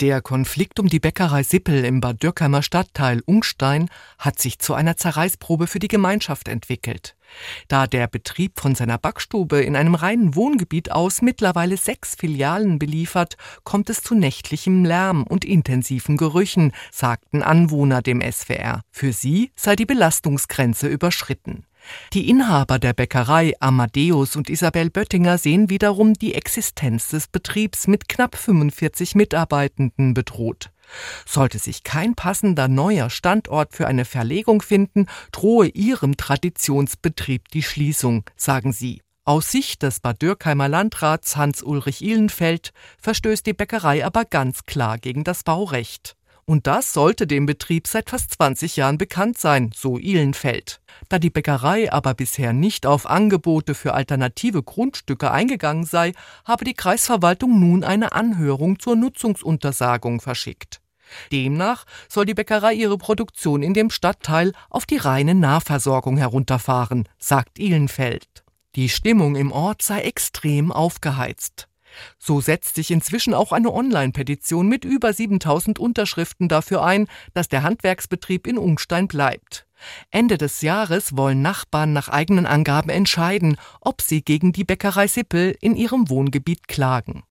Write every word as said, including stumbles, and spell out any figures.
Der Konflikt um die Bäckerei Sippel im Bad Dürkheimer Stadtteil Ungstein hat sich zu einer Zerreißprobe für die Gemeinschaft entwickelt. Da der Betrieb von seiner Backstube in einem reinen Wohngebiet aus mittlerweile sechs Filialen beliefert, kommt es zu nächtlichem Lärm und intensiven Gerüchen, sagten Anwohner dem S W R. Für sie sei die Belastungsgrenze überschritten. Die Inhaber der Bäckerei Amadeus und Isabel Böttinger sehen wiederum die Existenz des Betriebs mit knapp fünfundvierzig Mitarbeitenden bedroht. Sollte sich kein passender neuer Standort für eine Verlegung finden, drohe ihrem Traditionsbetrieb die Schließung, sagen sie. Aus Sicht des Bad Dürkheimer Landrats Hans-Ulrich Ihlenfeld verstößt die Bäckerei aber ganz klar gegen das Baurecht. Und das sollte dem Betrieb seit fast zwanzig Jahren bekannt sein, so Ihlenfeld. Da die Bäckerei aber bisher nicht auf Angebote für alternative Grundstücke eingegangen sei, habe die Kreisverwaltung nun eine Anhörung zur Nutzungsuntersagung verschickt. Demnach soll die Bäckerei ihre Produktion in dem Stadtteil auf die reine Nahversorgung herunterfahren, sagt Ihlenfeld. Die Stimmung im Ort sei extrem aufgeheizt. So setzt sich inzwischen auch eine Online-Petition mit über siebentausend Unterschriften dafür ein, dass der Handwerksbetrieb in Ungstein bleibt. Ende des Jahres wollen Nachbarn nach eigenen Angaben entscheiden, ob sie gegen die Bäckerei Sippel in ihrem Wohngebiet klagen.